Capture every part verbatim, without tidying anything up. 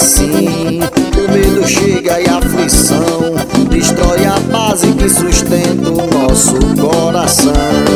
assim, o medo chega e a aflição destrói a base que sustenta o nosso coração.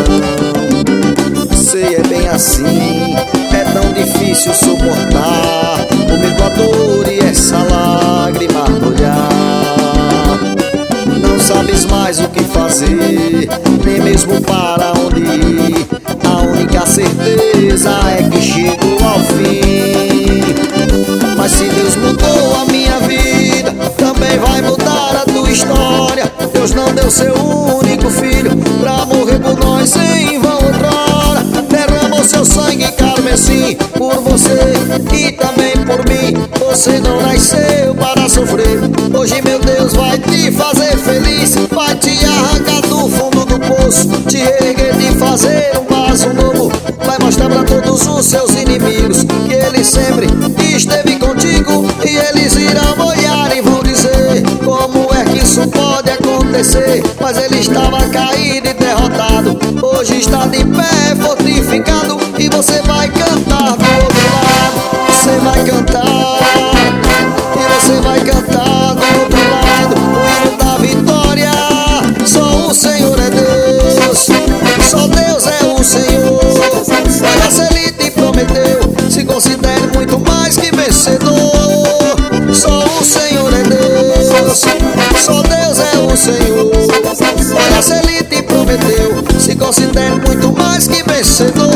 Sei, é bem assim, é tão difícil suportar o medo, a dor e essa lágrima no olhar. Não sabes mais o que fazer, nem mesmo para onde ir. A única certeza é que chego ao fim. Mas se Deus mudou a minha vida, também vai mudar a tua história. Deus não deu seu único filho pra morrer por nós em vão outrora. Derramou seu sangue carmesim por você e também por mim. Você não nasceu para sofrer. Hoje meu Deus vai te fazer feliz, vai te arrancar do fundo do poço, te erguer, te fazer um vaso novo. Vai mostrar pra todos os seus inimigos que Ele sempre esteve contigo. E eles irão olhar e vão dizer: como é que isso pode acontecer? Mas ele estava caído e derrotado, hoje está de pé fortificado. E você vai cantar do outro lado, você vai cantar, e você vai cantar do outro lado o hino da vitória. Só o Senhor é Deus, só Deus é o Senhor. Olha, se Ele te prometeu, se considere muito mais que vencedor. Só o Senhor é Deus, só Deus é o Senhor. Olha, se Ele te prometeu, se considere muito mais que vencedor.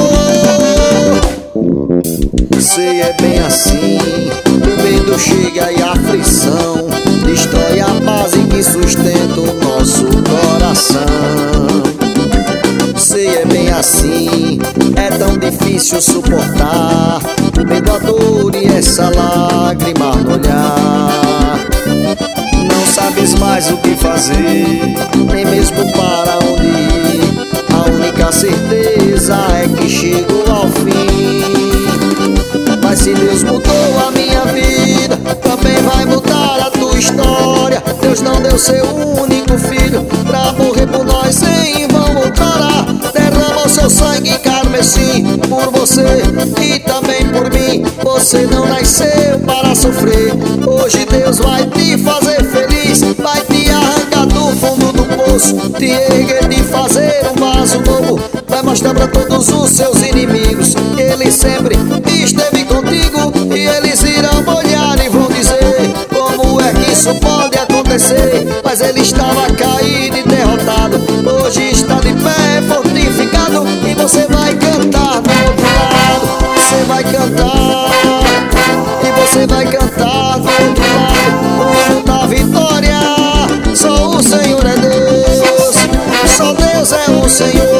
Sei, é bem assim, o medo chega e a aflição destrói a base que sustenta o nosso coração. Sei, é bem assim, é tão difícil suportar o medo, a dor e essa lágrima no olhar. Não sabes mais o que fazer, nem mesmo para onde ir. A única certeza é que chego ao fim. Mas se Deus mudou a minha vida, também vai mudar a tua história. Deus não deu seu único filho pra morrer por nós em vão outrora. Derramou seu sangue carmesim por você e também por mim. Você não nasceu para sofrer. Hoje Deus vai te fazer feliz, vai te arrancar do fundo do poço, te erguer, te fazer um vaso novo. Vai mostrar pra todos os seus inimigos que Ele sempre esteve contigo. E eles irão olhar e vão dizer: como é que isso pode acontecer? Mas ele estava caído e derrotado, hoje está de pé fortificado. E você vai cantar do outro lado, você vai cantar, e você vai cantar do outro lado o hino da vitória. Só o Senhor é Deus, só Deus é o Senhor.